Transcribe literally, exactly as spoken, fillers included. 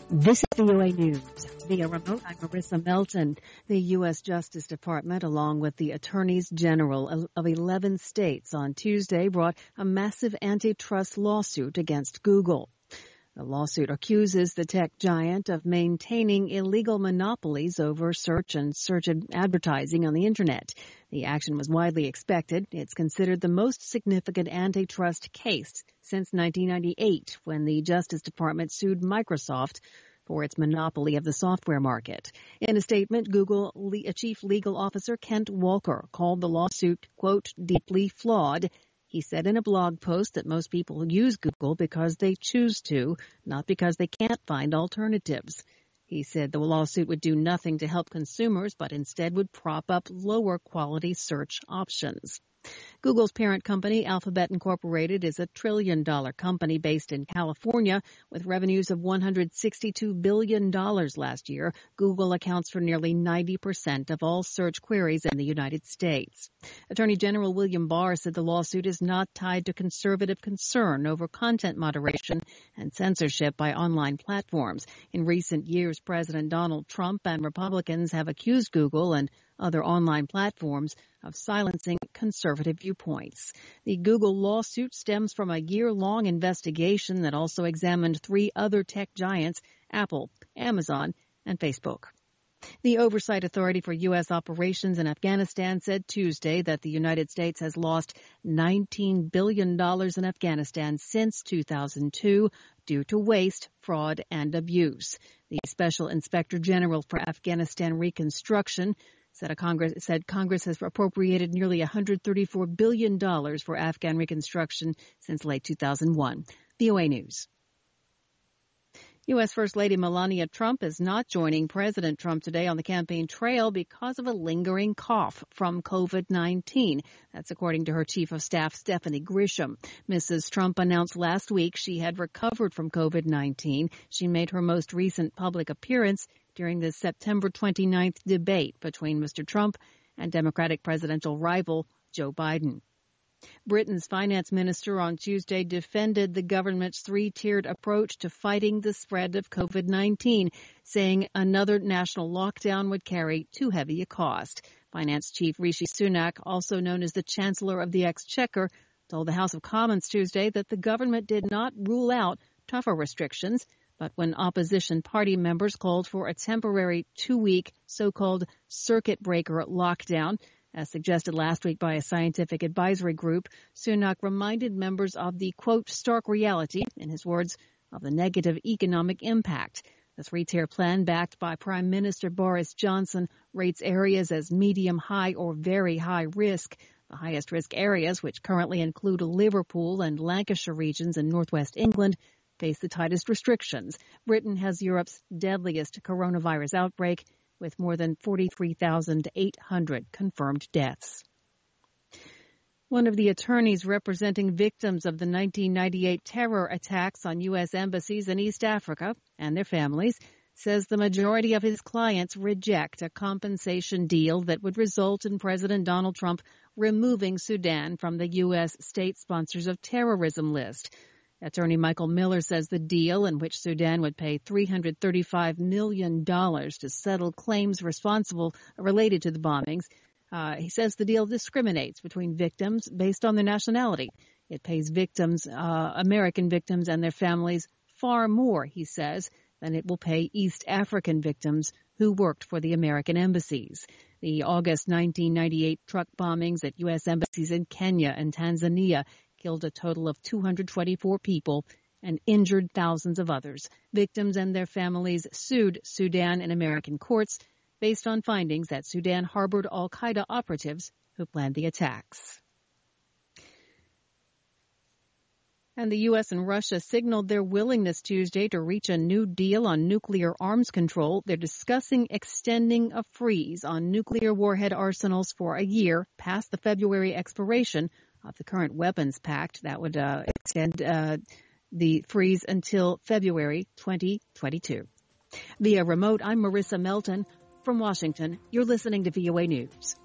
This is V O A News. Via remote, I'm Marissa Melton. The U S Justice Department, along with the attorneys general of eleven states on Tuesday, brought a massive antitrust lawsuit against Google. The lawsuit accuses the tech giant of maintaining illegal monopolies over search and search advertising on the Internet. The action was widely expected. It's considered the most significant antitrust case since nineteen ninety-eight, when the Justice Department sued Microsoft for its monopoly of the software market. In a statement, Google le- Chief Legal Officer Kent Walker called the lawsuit, quote, deeply flawed. He said in a blog post that most people use Google because they choose to, not because they can't find alternatives. He said the lawsuit would do nothing to help consumers, but instead would prop up lower quality search options. Google's parent company, Alphabet Incorporated, is a trillion-dollar company based in California with revenues of one hundred sixty-two billion dollars last year. Google accounts for nearly ninety percent of all search queries in the United States. Attorney General William Barr said the lawsuit is not tied to conservative concern over content moderation and censorship by online platforms. In recent years, President Donald Trump and Republicans have accused Google and other online platforms of silencing conservative viewpoints. The Google lawsuit stems from a year-long investigation that also examined three other tech giants, Apple, Amazon, and Facebook. The Oversight Authority for U S Operations in Afghanistan said Tuesday that the United States has lost nineteen billion dollars in Afghanistan since two thousand two due to waste, fraud, and abuse. The Special Inspector General for Afghanistan Reconstruction said a Congress said Congress has appropriated nearly one hundred thirty-four billion dollars for Afghan reconstruction since late two thousand one. V O A News. U S. First Lady Melania Trump is not joining President Trump today on the campaign trail because of a lingering cough from COVID nineteen. That's according to her Chief of Staff, Stephanie Grisham. Missus Trump announced last week she had recovered from COVID nineteen. She made her most recent public appearance during the September twenty-ninth debate between Mister Trump and Democratic presidential rival Joe Biden. Britain's finance minister on Tuesday defended the government's three-tiered approach to fighting the spread of COVID nineteen, saying another national lockdown would carry too heavy a cost. Finance chief Rishi Sunak, also known as the Chancellor of the Exchequer, told the House of Commons Tuesday that the government did not rule out tougher restrictions, but when opposition party members called for a temporary two-week so-called circuit breaker lockdown, as suggested last week by a scientific advisory group, Sunak reminded members of the, quote, stark reality, in his words, of the negative economic impact. The three-tier plan backed by Prime Minister Boris Johnson rates areas as medium, high, or very high risk. The highest risk areas, which currently include Liverpool and Lancashire regions in northwest England, face the tightest restrictions. Britain has Europe's deadliest coronavirus outbreak, with more than forty-three thousand eight hundred confirmed deaths. One of the attorneys representing victims of the nineteen ninety-eight terror attacks on U S embassies in East Africa and their families says the majority of his clients reject a compensation deal that would result in President Donald Trump removing Sudan from the U S state sponsors of terrorism list. Attorney Michael Miller says the deal, in which Sudan would pay three hundred thirty-five million dollars to settle claims responsible related to the bombings, uh, he says the deal discriminates between victims based on their nationality. It pays victims, uh, American victims and their families far more, he says, than it will pay East African victims who worked for the American embassies. The August nineteen ninety-eight truck bombings at U S embassies in Kenya and Tanzania killed a total of two hundred twenty-four people and injured thousands of others. Victims and their families sued Sudan in American courts based on findings that Sudan harbored al-Qaeda operatives who planned the attacks. And the U S and Russia signaled their willingness Tuesday to reach a new deal on nuclear arms control. They're discussing extending a freeze on nuclear warhead arsenals for a year past the February expiration of the current weapons pact that would uh, extend uh, the freeze until February twenty twenty-two. Via remote, I'm Marissa Melton from Washington. You're listening to V O A News.